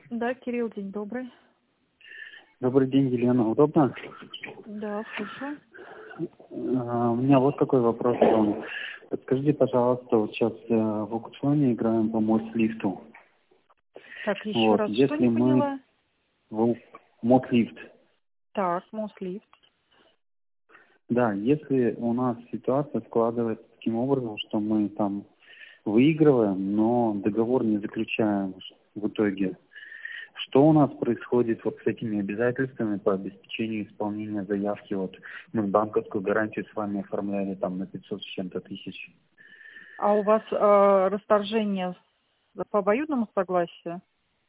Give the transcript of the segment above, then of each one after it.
Да, Кирилл, день добрый. Добрый день, Елена. Удобно? Да, слушаю. У меня вот такой вопрос к вам. Подскажите, пожалуйста, вот сейчас в аукционе играем по Мослифту. Так, еще Вот, раз, что если не мы поняла? в Мослифт, Так, Мослифт. да, если у нас ситуация складывается таким образом, что мы там выигрываем, но договор не заключаем в итоге, что у нас происходит вот с этими обязательствами по обеспечению исполнения заявки? Вот мы банковскую гарантию с вами оформляли там на 500 с чем-то тысяч. А у вас расторжение по обоюдному согласию?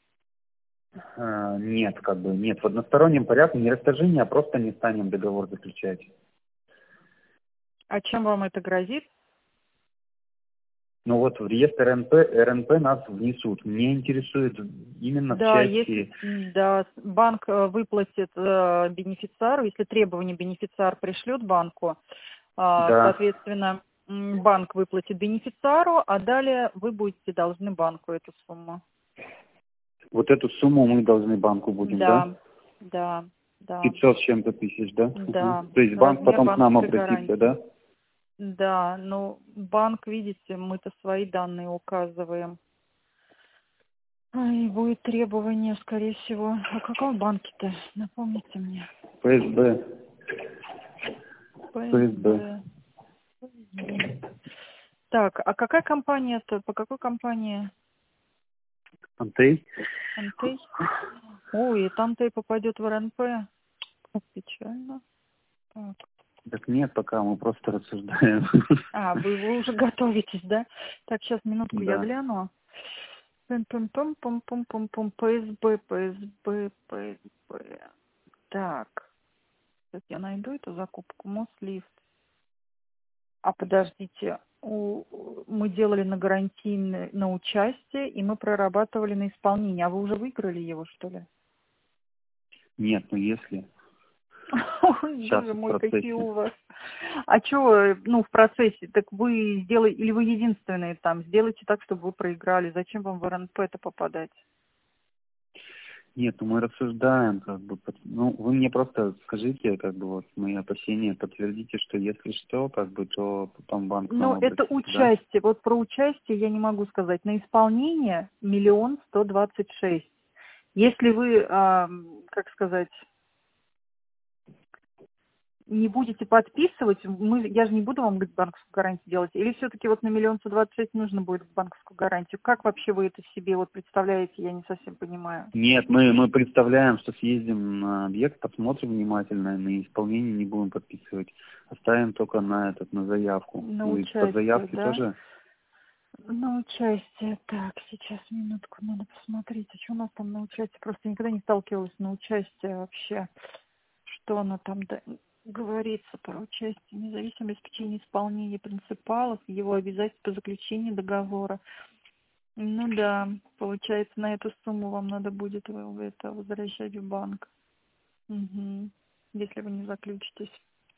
Нет, как бы нет. В одностороннем порядке не расторжение, а просто не станем договор заключать. А чем вам это грозит? Но вот в реестр РНП нас внесут. Меня интересует именно в Да, если части... да, банк выплатит бенефициару, если требование бенефициар пришлет банку, Да, соответственно, банк выплатит бенефициару, а далее вы будете должны банку эту сумму. вот эту сумму мы должны банку будем, да? Да, да, да, 500 с чем-то тысяч, да? да, То есть банк размер потом к нам банковской обратится, гарантии. да? Да, ну, банк, видите, мы-то свои данные указываем. И будет требование, скорее всего. А каком банке-то? Напомните мне. ФСБ. ФСБ. ПСБ. Так, а какая компания-то? По какой компании? Антей? Антей? Ой, и там-то и попадет в РНП. Как печально. Так. Так нет, пока мы просто рассуждаем. А, вы уже готовитесь, да? Так, сейчас, минутку, я Да. гляну. Пум-пум-пум-пум-пум-пум. ПСБ, ПСБ, ПСБ. Так, сейчас я найду эту закупку. Мослифт. А подождите, мы делали на гарантийное, на участие, и мы прорабатывали на исполнение. А вы уже выиграли его, что ли? Нет, ну если. Ой, Сейчас боже в мой, какие процессе. у вас. А что, ну, в процессе, так вы сделаете, или вы единственные там, сделайте так, чтобы вы проиграли. Зачем вам в РНП-то попадать? Нет, ну мы рассуждаем, как бы, ну, вы мне просто скажите, как бы, вот, мои опасения, подтвердите, что если что, как бы, то потом банк к нам Ну, это обратится, да? участие. Вот про участие я не могу сказать. На исполнение 1 126 000. Если вы, как сказать, не будете подписывать, я же не буду вам банковскую гарантию делать, или все-таки вот на 1 126 000 нужно будет банковскую гарантию? Как вообще вы это себе вот представляете, я не совсем понимаю. Нет, мы представляем, что съездим на объект, посмотрим внимательно, на исполнение не будем подписывать. Оставим только на заявку. На Вы по участие, заявке да? тоже? На участие, так, сейчас, минутку, надо посмотреть, а что у нас там на участие? Просто никогда не сталкивалась на участие вообще. Что оно там говорится про участие, независимое обеспечение исполнения принципалов, его обязательств по заключению договора. Ну да, получается, на эту сумму вам надо будет это возвращать в банк. Угу. Если вы не заключитесь.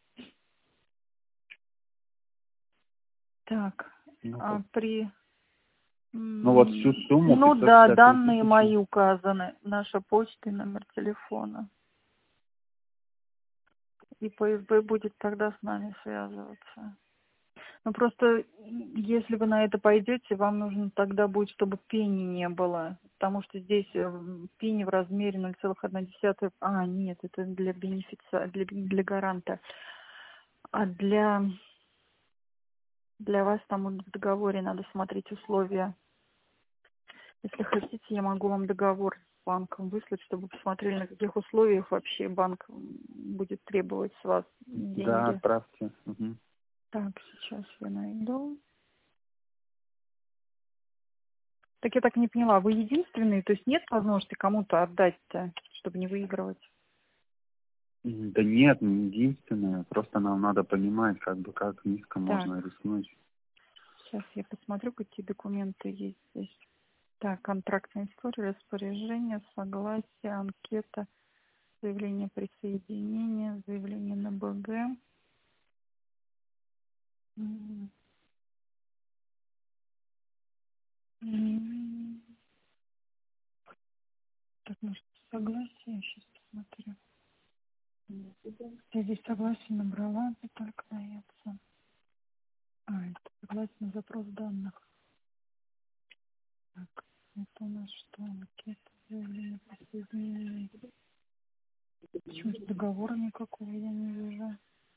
Так, Ну, а при... ну вот всю сумму Ну да, 563 данные тысячи. мои указаны. Наша почта и номер телефона. И ПСБ будет тогда с нами связываться. Ну просто, если вы на это пойдете, вам нужно тогда будет, чтобы пени не было. Потому что здесь пени в размере 0,1. А, нет, это для бенефициара, для гаранта. А для вас там в договоре надо смотреть условия. Если хотите, я могу вам договор с банком выслать, чтобы посмотрели, на каких условиях вообще банк будет требовать с вас Да, деньги. отправьте. Мгм. Так, сейчас я найду. Так я так не поняла, вы единственные, то есть нет возможности кому-то отдать-то, чтобы не выигрывать? Да нет, не единственное. Просто нам надо понимать, как бы, как низко Так, можно рискнуть. сейчас я посмотрю, какие документы есть здесь. Так, контрактная история, распоряжение, согласие, анкета, заявление присоединения, заявление на БГ. М, м. Так, может, согласие? Сейчас посмотрю. Я здесь согласие набрала, это только дается. Это согласие на запрос данных. Так, это у нас что? Анкета, заявление, присоединение. Почему-то договора никакого я не вижу.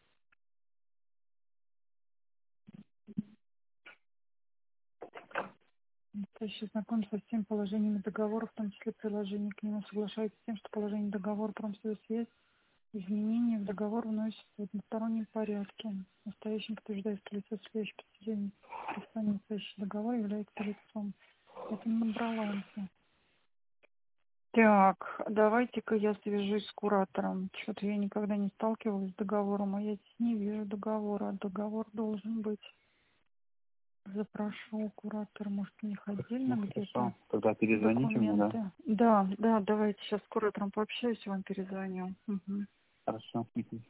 Настоящий знаком со всеми положениями договора, в том числе приложение к нему, соглашается с тем, что положение договора промсвязь изменения в договор вносятся в одностороннем порядке. Настоящим подтверждает, что лицо, следующее подтверждение подписания настоящего договора является лицом. Это не набрала. Так, давайте-ка я свяжусь с куратором. Что-то я никогда не сталкивалась с договором, а я здесь не вижу договора. Договор должен быть. Запрошу у куратора, может, у них отдельно где-то Хорошо. Тогда перезвоните мне, да? документы. Да, давайте сейчас с куратором пообщаюсь, вам перезвоню. Угу. Хорошо.